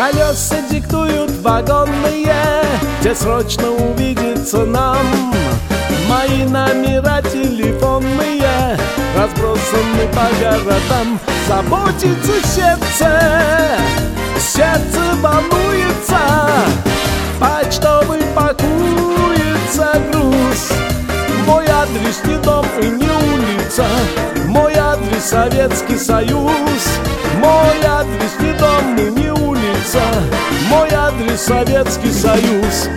Колеса диктуют вагонные, где срочно увидеться нам. Мои номера телефонные разбросаны по городам. Заботится сердце, сердце волнуется, почтовый пакуется груз. Мой адрес не дом и не улица, мой адрес Советский Союз. Мой адрес не дом и не улица, мой адрес Советский Союз.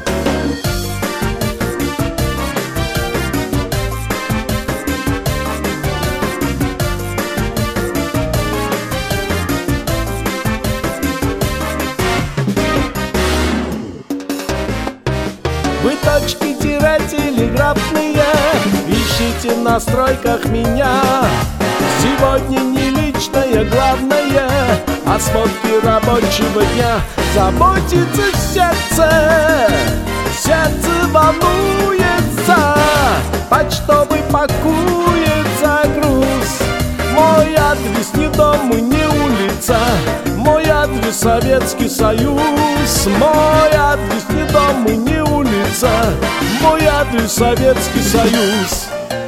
Вы точки телеграфные ищите на стройках меня. Сегодня не личное главное, а сводки рабочего дня. Заботится сердце, сердце волнуется, почтовый пакуется груз. Мой адрес не дом и не улица, мой адрес Советский Союз. Мой адрес не дом и не улица, мой адрес Советский Союз.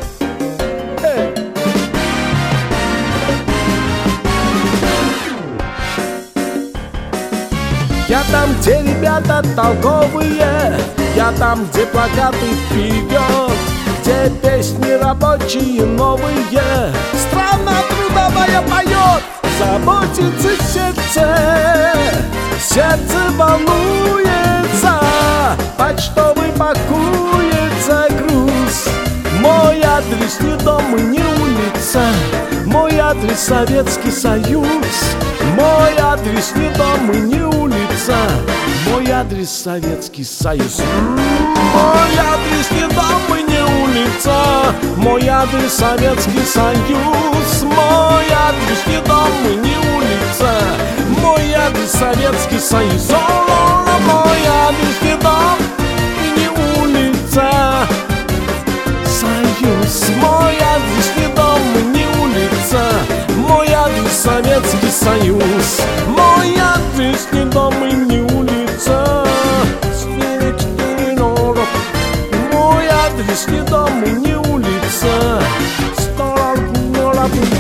Я там, где ребята толковые, я там, где плакаты вперед, где песни рабочие новые, страна трудовая поет. Заботится сердце, сердце волнуется, почтовый пакуется груз. Мой адрес не дом и не улица, мой адрес Советский Союз. Мой адрес не дом и не улица, мой адрес Советский Союз. Мой адрес не дом и не улица, мой адрес Советский Союз. Мой адрес не дом и не улица, мой адрес Советский Союз. Мой адрес не дом и не улица, Союз. Мой адрес не дом и не улица, мой адрес Советский Союз. Мой адрес не дом и не улица, мой адрес не дом и не улица.